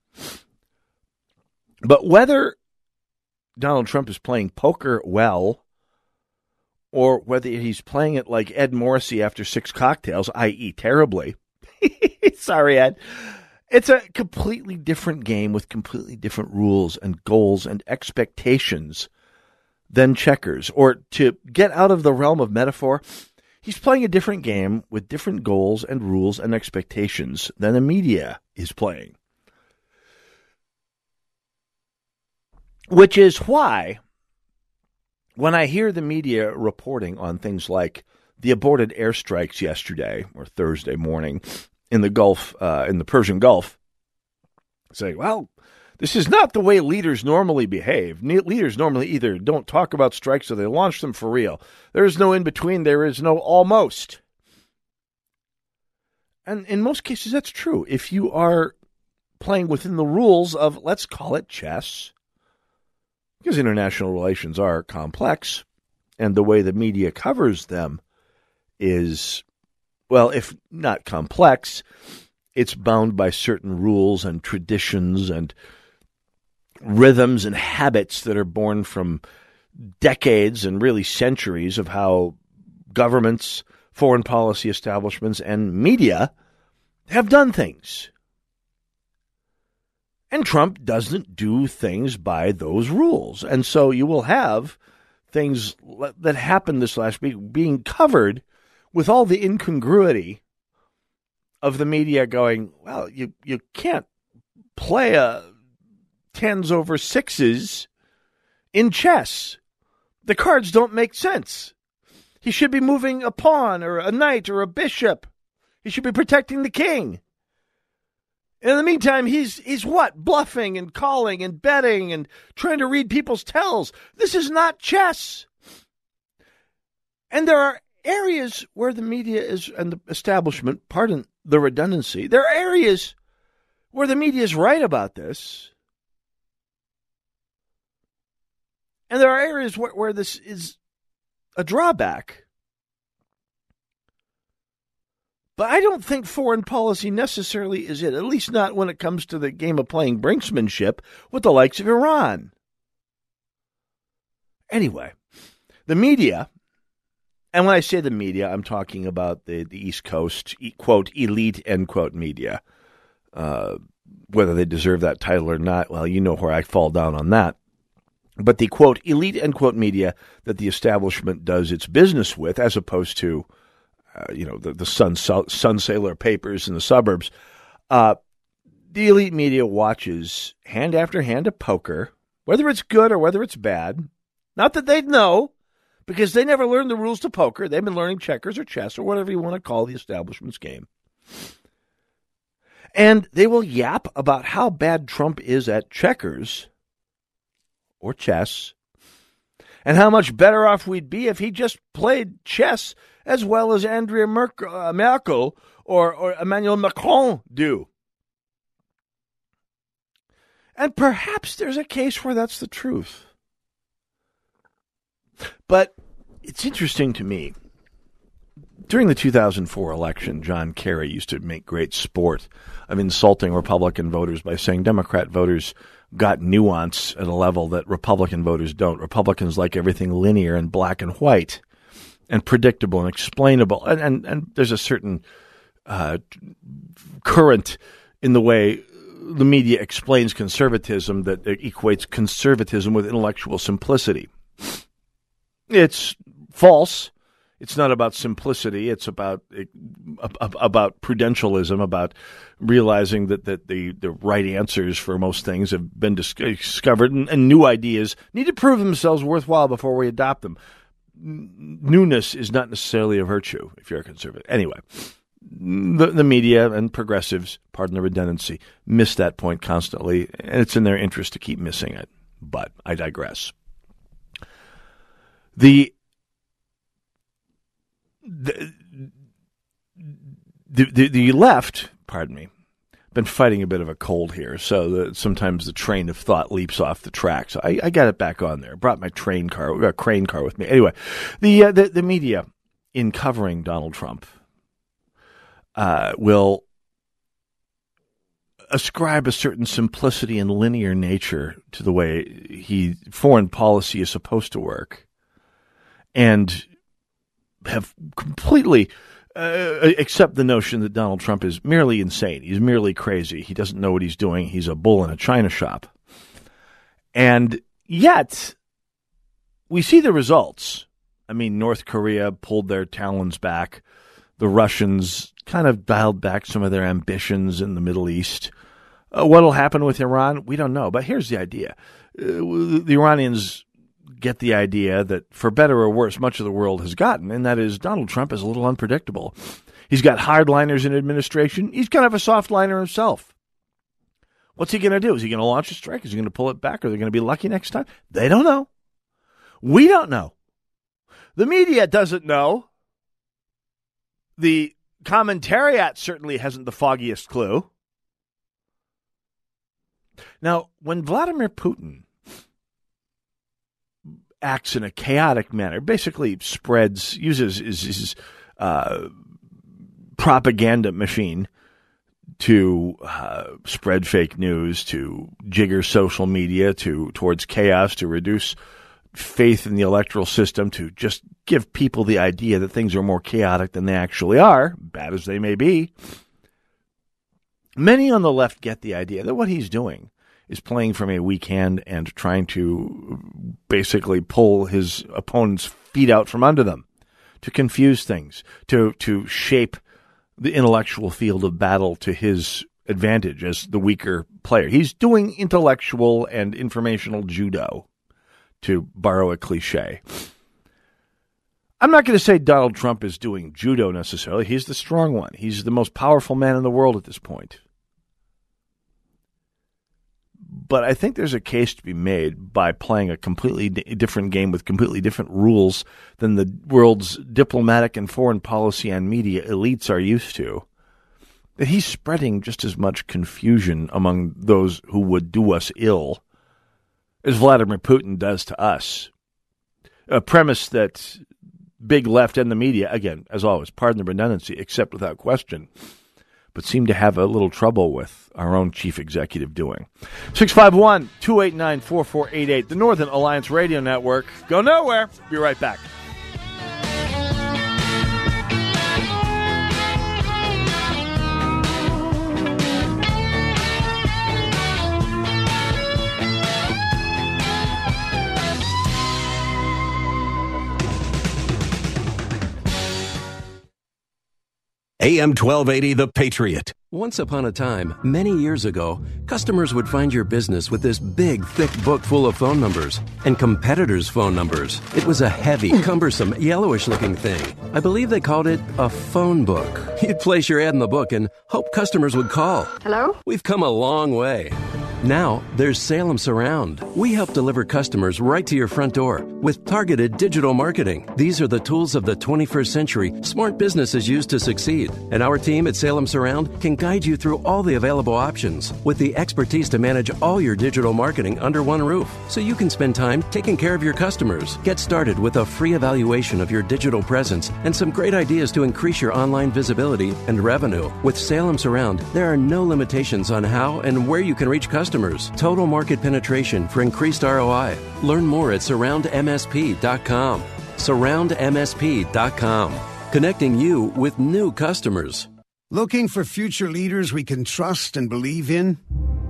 But whether Donald Trump is playing poker well, or whether he's playing it like Ed Morrissey after 6 cocktails, i.e. terribly. Sorry, Ed. It's a completely different game with completely different rules and goals and expectations than checkers. Or to get out of the realm of metaphor, he's playing a different game with different goals and rules and expectations than the media is playing. Which is why, when I hear the media reporting on things like the aborted airstrikes yesterday or Thursday morning in the Gulf, in the Persian Gulf, say, well, this is not the way leaders normally behave. Leaders normally either don't talk about strikes or they launch them for real. There is no in between. There is no almost. And in most cases, that's true. If you are playing within the rules of, let's call it chess, because international relations are complex, and the way the media covers them is, well, if not complex, it's bound by certain rules and traditions and rhythms and habits that are born from decades and really centuries of how governments, foreign policy establishments, and media have done things. And Trump doesn't do things by those rules. And so you will have things that happened this last week being covered with all the incongruity of the media going, well, you can't play a tens over sixes in chess. The cards don't make sense. He should be moving a pawn or a knight or a bishop. He should be protecting the king. In the meantime, he's what? Bluffing and calling and betting and trying to read people's tells. This is not chess. And there are areas where the media is, and the establishment, pardon the redundancy, there are areas where the media is right about this. And there are areas where this is a drawback. But I don't think foreign policy necessarily is it, at least not when it comes to the game of playing brinksmanship with the likes of Iran. Anyway, the media, and when I say the media, I'm talking about the East Coast, quote, elite, end quote, media. Whether they deserve that title or not, well, you know where I fall down on that. But the, quote, elite, end quote, media that the establishment does its business with, as opposed to the Sun Sailor papers in the suburbs. The elite media watches hand after hand of poker, whether it's good or whether it's bad. Not that they'd know, because they never learned the rules to poker. They've been learning checkers or chess or whatever you want to call the establishment's game. And they will yap about how bad Trump is at checkers or chess, and how much better off we'd be if he just played chess as well as Angela Merkel or Emmanuel Macron do. And perhaps there's a case where that's the truth. But it's interesting to me. During the 2004 election, John Kerry used to make great sport of insulting Republican voters by saying Democrat voters got nuance at a level that Republican voters don't. Republicans like everything linear and black and white and predictable and explainable. And there's a certain current in the way the media explains conservatism that equates conservatism with intellectual simplicity. It's false. It's not about simplicity. It's about prudentialism, about realizing that the right answers for most things have been discovered, and new ideas need to prove themselves worthwhile before we adopt them. Newness is not necessarily a virtue if you're a conservative. Anyway, the media and progressives, pardon the redundancy, miss that point constantly, and it's in their interest to keep missing it. But I digress. The left, pardon me, been fighting a bit of a cold here, so sometimes the train of thought leaps off the track. So I got it back on there. Brought my crane car with me. Anyway, the media in covering Donald Trump will ascribe a certain simplicity and linear nature to the way foreign policy is supposed to work, and have completely accept the notion that Donald Trump is merely insane. He's merely crazy. He doesn't know what he's doing. He's a bull in a china shop. And yet, we see the results. I mean, North Korea pulled their talons back. The Russians kind of dialed back some of their ambitions in the Middle East. What'll happen with Iran? We don't know. But here's the idea. The Iranians get the idea that, for better or worse, much of the world has gotten, and that is Donald Trump is a little unpredictable. He's got hardliners in administration. He's kind of a softliner himself. What's he going to do? Is he going to launch a strike? Is he going to pull it back? Are they going to be lucky next time? They don't know. We don't know. The media doesn't know. The commentariat certainly hasn't the foggiest clue. Now, when Vladimir Putin acts in a chaotic manner, basically uses his propaganda machine to spread fake news, to jigger social media towards chaos, to reduce faith in the electoral system, to just give people the idea that things are more chaotic than they actually are, bad as they may be. Many on the left get the idea that what he's doing is playing from a weak hand and trying to basically pull his opponent's feet out from under them, to confuse things, to shape the intellectual field of battle to his advantage as the weaker player. He's doing intellectual and informational judo, to borrow a cliche. I'm not going to say Donald Trump is doing judo necessarily. He's the strong one. He's the most powerful man in the world at this point. But I think there's a case to be made by playing a completely different game with completely different rules than the world's diplomatic and foreign policy and media elites are used to, that he's spreading just as much confusion among those who would do us ill as Vladimir Putin does to us. A premise that big left and the media, again, as always, pardon the redundancy, accept without question, but seem to have a little trouble with our own chief executive doing. 651-289-4488, the Northern Alliance Radio Network. Go nowhere. Be right back. AM 1280, The Patriot. Once upon a time, many years ago, customers would find your business with this big, thick book full of phone numbers and competitors' phone numbers. It was a heavy, cumbersome, yellowish-looking thing. I believe they called it a phone book. You'd place your ad in the book and hope customers would call. Hello? We've come a long way. Now, there's Salem Surround. We help deliver customers right to your front door with targeted digital marketing. These are the tools of the 21st century smart businesses use to succeed. And our team at Salem Surround can guide you through all the available options with the expertise to manage all your digital marketing under one roof, so you can spend time taking care of your customers. Get started with a free evaluation of your digital presence and some great ideas to increase your online visibility and revenue. With Salem Surround, there are no limitations on how and where you can reach customers. Total market penetration for increased ROI. Learn more at surroundmsp.com. Surroundmsp.com. Connecting you with new customers. Looking for future leaders we can trust and believe in?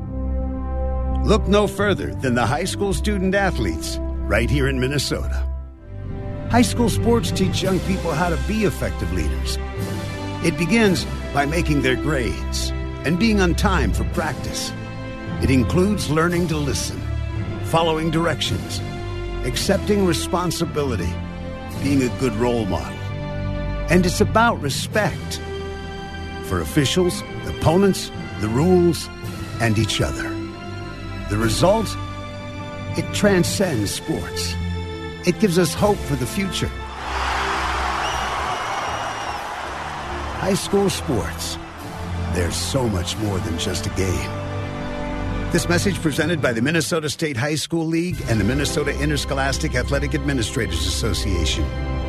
Look no further than the high school student athletes right here in Minnesota. High school sports teach young people how to be effective leaders. It begins by making their grades and being on time for practice. It includes learning to listen, following directions, accepting responsibility, being a good role model. And it's about respect for officials, opponents, the rules, and each other. The result? It transcends sports. It gives us hope for the future. High school sports. There's so much more than just a game. This message presented by the Minnesota State High School League and the Minnesota Interscholastic Athletic Administrators Association.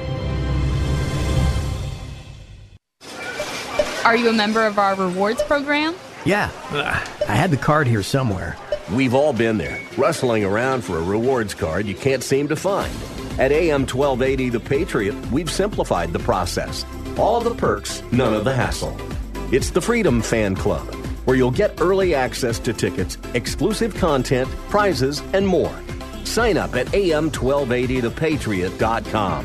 Are you a member of our rewards program? Yeah, I had the card here somewhere. We've all been there, rustling around for a rewards card you can't seem to find. At AM 1280 The Patriot, we've simplified the process. All the perks, none of the hassle. It's the Freedom Fan Club, where you'll get early access to tickets, exclusive content, prizes, and more. Sign up at am1280thepatriot.com.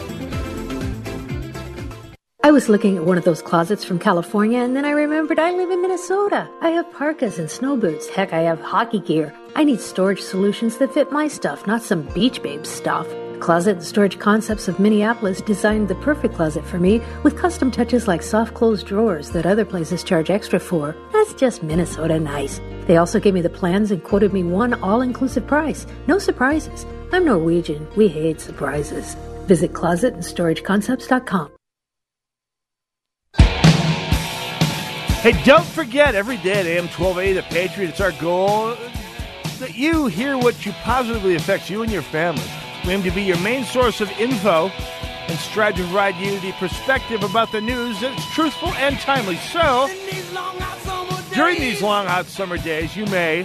I was looking at one of those closets from California, and then I remembered I live in Minnesota. I have parkas and snow boots. Heck, I have hockey gear. I need storage solutions that fit my stuff, not some Beach Babes stuff. Closet and Storage Concepts of Minneapolis designed the perfect closet for me with custom touches like soft close drawers that other places charge extra for. That's just Minnesota nice. They also gave me the plans and quoted me one all-inclusive price. No surprises. I'm Norwegian. We hate surprises. Visit closetandstorageconcepts.com. Hey, don't forget, every day at AM 1280, The Patriot, it's our goal that you hear what you positively affects you and your family. We aim to be your main source of info and strive to provide you the perspective about the news that's truthful and timely. So, during these long, hot summer days, you may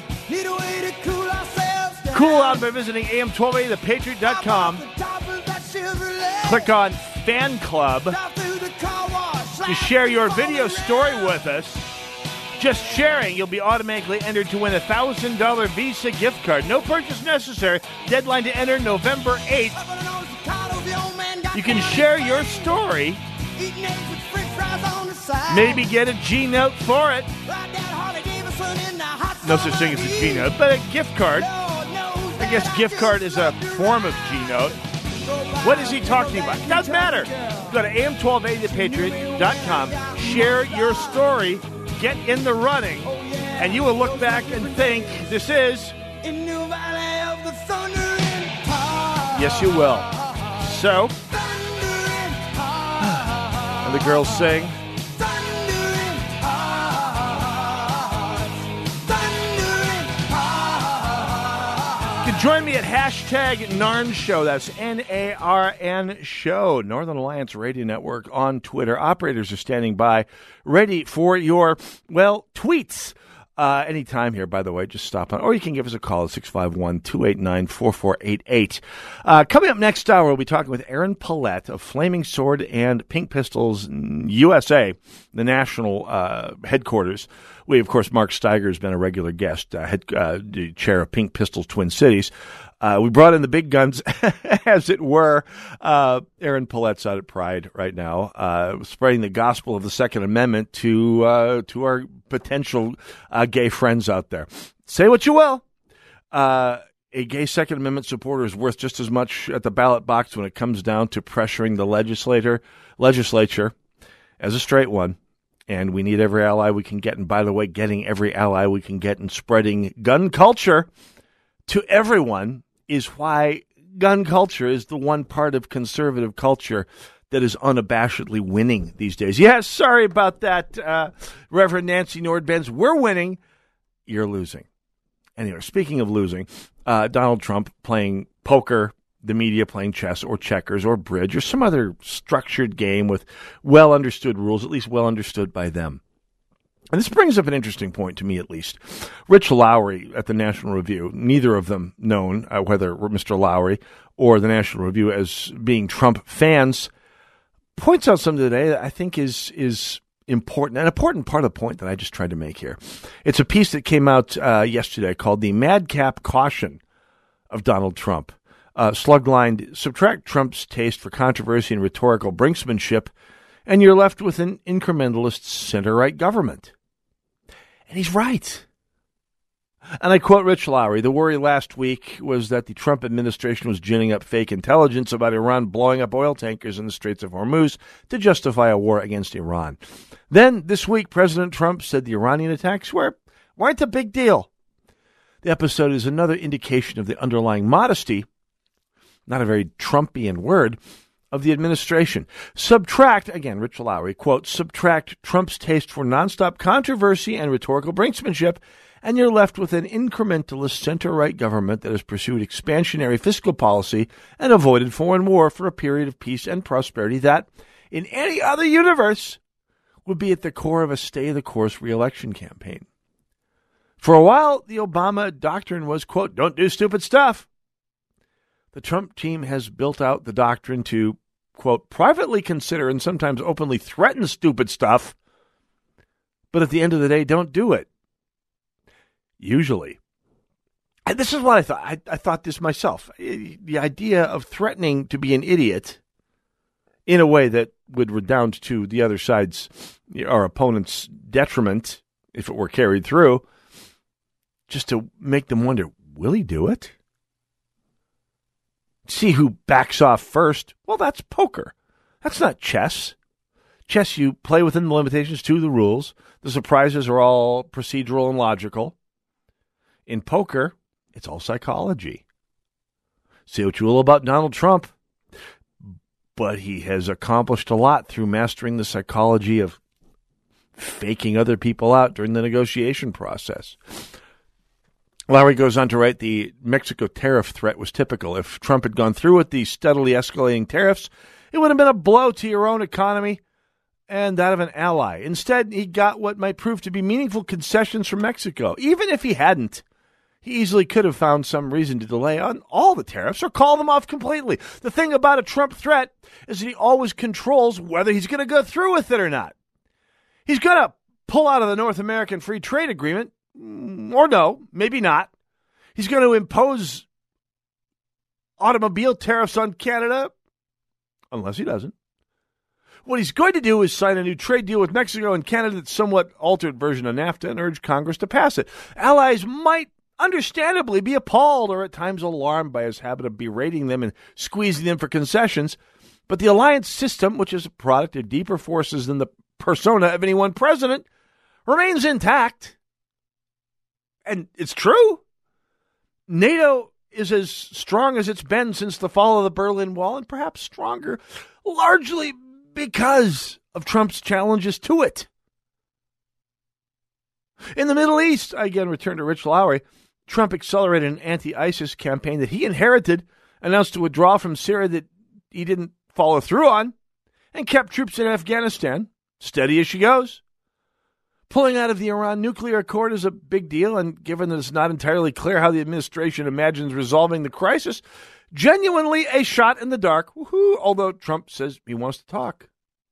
cool out by visiting am1280thepatriot.com. Click on Fan Club to share your video story with us. Just sharing, you'll be automatically entered to win a $1,000 Visa gift card. No purchase necessary. Deadline to enter November 8th. You can share your story. Maybe get a G-Note for it. No such thing as a G-Note, but a gift card. I guess gift card is a form of G-Note. What is he talking about? Doesn't matter. Go to am1280thepatriot.com. Share your story. Get in the running. And you will look back and think, this is... Yes, you will. So... And the girls sing... Join me at hashtag NARN Show. That's NARN Show. Northern Alliance Radio Network on Twitter. Operators are standing by, ready for your, tweets. Anytime here, by the way, just stop on. Or you can give us a call at 651-289-4488. Coming up next hour, we'll be talking with Aaron Paulette of Flaming Sword and Pink Pistols USA, the national headquarters. We, of course, Mark Steiger has been a regular guest, the chair of Pink Pistols Twin Cities. We brought in the big guns, as it were. Aaron Paulette's out at Pride right now, spreading the gospel of the Second Amendment to our potential gay friends out there. Say what you will. A gay Second Amendment supporter is worth just as much at the ballot box when it comes down to pressuring the legislature as a straight one. And we need every ally we can get. And by the way, getting every ally we can get and spreading gun culture to everyone is why gun culture is the one part of conservative culture that is unabashedly winning these days. Yes, sorry about that, Reverend Nancy Nordbenz. We're winning. You're losing. Anyway, speaking of losing, Donald Trump playing poker, the media playing chess or checkers or bridge or some other structured game with well-understood rules, at least well understood by them. And this brings up an interesting point to me, at least. Rich Lowry at the National Review, neither of them known, whether Mr. Lowry or the National Review, as being Trump fans, points out something today that I think is important, an important part of the point that I just tried to make here. It's a piece that came out yesterday called The Madcap Caution of Donald Trump. Sluglined, subtract Trump's taste for controversy and rhetorical brinksmanship, and you're left with an incrementalist center-right government. And he's right. And I quote Rich Lowry, the worry last week was that the Trump administration was ginning up fake intelligence about Iran blowing up oil tankers in the Straits of Hormuz to justify a war against Iran. Then, this week, President Trump said the Iranian attacks weren't a big deal. The episode is another indication of the underlying modesty, not a very Trumpian word, of the administration. Subtract, again, Rich Lowry, quote, subtract Trump's taste for nonstop controversy and rhetorical brinksmanship, and you're left with an incrementalist center-right government that has pursued expansionary fiscal policy and avoided foreign war for a period of peace and prosperity that, in any other universe, would be at the core of a stay-the-course re-election campaign. For a while, the Obama doctrine was, quote, don't do stupid stuff. The Trump team has built out the doctrine to, quote, privately consider and sometimes openly threaten stupid stuff, but at the end of the day, don't do it. Usually. And this is what I thought. I thought this myself. The idea of threatening to be an idiot in a way that would redound to the other side's, our opponent's detriment, if it were carried through, just to make them wonder, will he do it? See who backs off first. Well, that's poker. That's not chess. Chess, you play within the limitations to the rules. The surprises are all procedural and logical. In poker, it's all psychology. Say what you will about Donald Trump, but he has accomplished a lot through mastering the psychology of faking other people out during the negotiation process. Lowry goes on to write, the Mexico tariff threat was typical. If Trump had gone through with the steadily escalating tariffs, it would have been a blow to your own economy and that of an ally. Instead, he got what might prove to be meaningful concessions from Mexico. Even if he hadn't, he easily could have found some reason to delay on all the tariffs or call them off completely. The thing about a Trump threat is that he always controls whether he's going to go through with it or not. He's going to pull out of the North American Free Trade Agreement, or no, maybe not. He's going to impose automobile tariffs on Canada, unless he doesn't. What he's going to do is sign a new trade deal with Mexico and Canada that's somewhat altered version of NAFTA and urge Congress to pass it. Allies might understandably be appalled or at times alarmed by his habit of berating them and squeezing them for concessions, but the alliance system, which is a product of deeper forces than the persona of any one president, remains intact. And it's true. NATO is as strong as it's been since the fall of the Berlin Wall, and perhaps stronger, largely because of Trump's challenges to it. In the Middle East, I again return to Rich Lowry, Trump accelerated an anti-ISIS campaign that he inherited, announced to withdraw from Syria that he didn't follow through on, and kept troops in Afghanistan, steady as she goes. Pulling out of the Iran nuclear accord is a big deal, and given that it's not entirely clear how the administration imagines resolving the crisis, genuinely a shot in the dark, woohoo, although Trump says he wants to talk.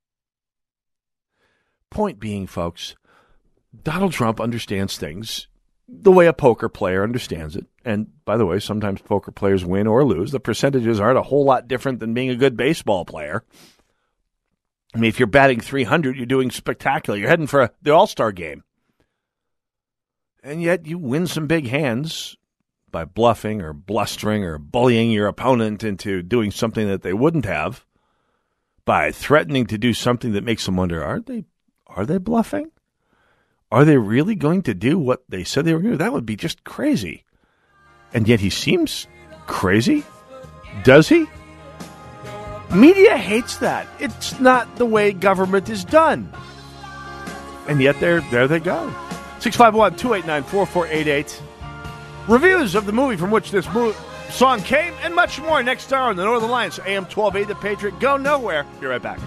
Point being, folks, Donald Trump understands things the way a poker player understands it. And, by the way, sometimes poker players win or lose. The percentages aren't a whole lot different than being a good baseball player. I mean, if you're batting 300, you're doing spectacular. You're heading for the All-Star game. And yet you win some big hands by bluffing or blustering or bullying your opponent into doing something that they wouldn't have, by threatening to do something that makes them wonder, are they bluffing? Are they really going to do what they said they were going to do? That would be just crazy. And yet he seems crazy. Does he? Media hates that. It's not the way government is done. And yet there they go. 651-289-4488. Reviews of the movie from which this song came and much more next hour on the Northern Alliance. AM 1280 The Patriot. Go nowhere. Be right back.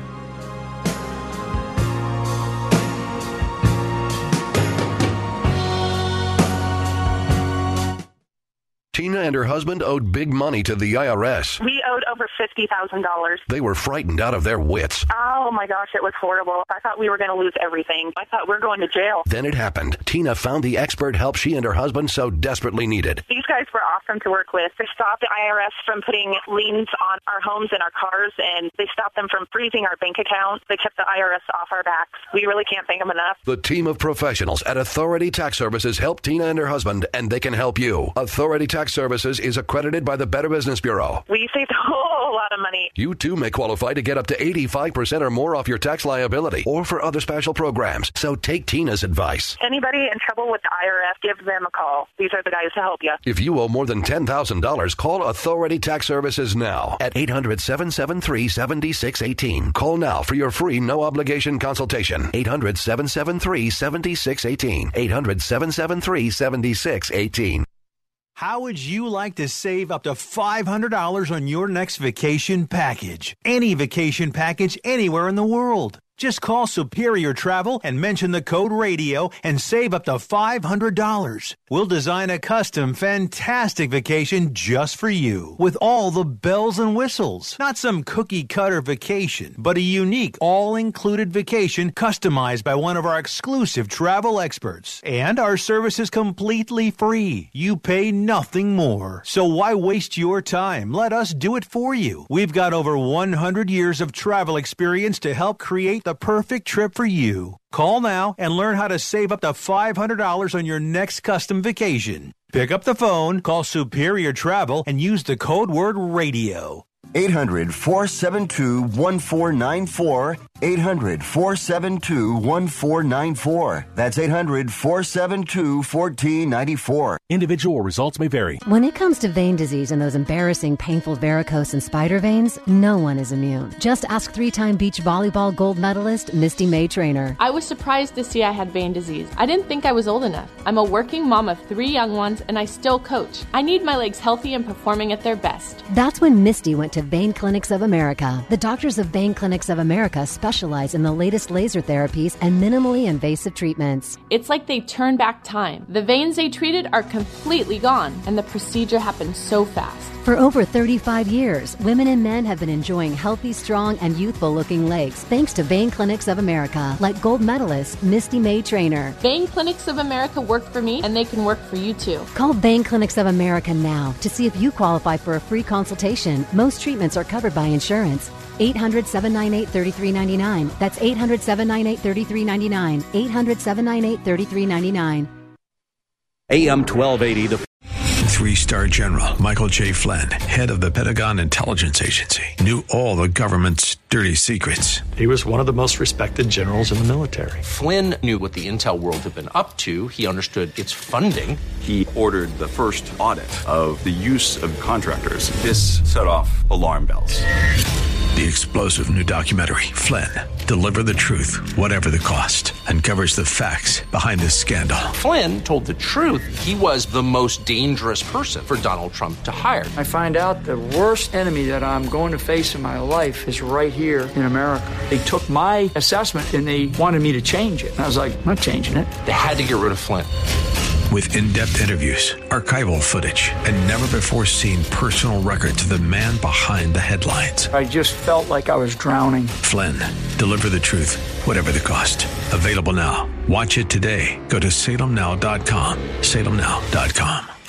Tina and her husband owed big money to the IRS. We owed over $50,000. They were frightened out of their wits. Oh, my gosh, it was horrible. I thought we were going to lose everything. I thought we were going to jail. Then it happened. Tina found the expert help she and her husband so desperately needed. These guys were awesome to work with. They stopped the IRS from putting liens on our homes and our cars, and they stopped them from freezing our bank accounts. They kept the IRS off our backs. We really can't thank them enough. The team of professionals at Authority Tax Services helped Tina and her husband, and they can help you. Authority Tax Services is accredited by the Better Business Bureau. We saved a whole lot of money. You too may qualify to get up to 85% or more off your tax liability or for other special programs. So take Tina's advice. Anybody in trouble with the IRS, give them a call. These are the guys to help you. If you owe more than $10,000, call Authority Tax Services now at 800-773-7618. Call now for your free no-obligation consultation. 800-773-7618. 800-773-7618. How would you like to save up to $500 on your next vacation package? Any vacation package anywhere in the world. Just call Superior Travel and mention the code RADIO and save up to $500. We'll design a custom, fantastic vacation just for you with all the bells and whistles. Not some cookie-cutter vacation, but a unique, all-included vacation customized by one of our exclusive travel experts. And our service is completely free. You pay nothing more. So why waste your time? Let us do it for you. We've got over 100 years of travel experience to help create the perfect trip for you. Call now and learn how to save up to $500 on your next custom vacation. Pick up the phone, call Superior Travel, and use the code word RADIO. 800-472-1494. 800-472-1494. That's 800-472-1494. Individual results may vary. When it comes to vein disease and those embarrassing, painful varicose and spider veins, no one is immune. Just ask 3-time beach volleyball gold medalist Misty May Trainer. I was surprised to see I had vein disease. I didn't think I was old enough. I'm a working mom of 3 young ones, and I still coach. I need my legs healthy and performing at their best. That's when Misty went to Vein Clinics of America. The doctors of Vein Clinics of America specialize in the latest laser therapies and minimally invasive treatments. It's like they turned back time. The veins they treated are completely gone, and the procedure happened so fast. For over 35 years, women and men have been enjoying healthy, strong, and youthful-looking legs thanks to Vein Clinics of America, like gold medalist Misty May Trainer. Vein Clinics of America worked for me, and they can work for you too. Call Vein Clinics of America now to see if you qualify for a free consultation. Most treatments are covered by insurance. 800-798-3399. That's 800-798-3399. 800-798-3399. AM 1280, the 3-star General Michael J. Flynn, head of the Pentagon Intelligence Agency, knew all the government's dirty secrets. He was one of the most respected generals in the military. Flynn knew what the intel world had been up to. He understood its funding. He ordered the first audit of the use of contractors. This set off alarm bells. The explosive new documentary, Flynn, Deliver the Truth, Whatever the Cost, uncovers the facts behind this scandal. Flynn told the truth. He was the most dangerous person for Donald Trump to hire. I find out the worst enemy that I'm going to face in my life is right here in America. They took my assessment and they wanted me to change it. And I was like, I'm not changing it. They had to get rid of Flynn. With in-depth interviews, archival footage, and never-before-seen personal records of the man behind the headlines. I just felt like I was drowning. Flynn, Deliver the Truth, Whatever the Cost. Available now. Watch it today. Go to salemnow.com. salemnow.com.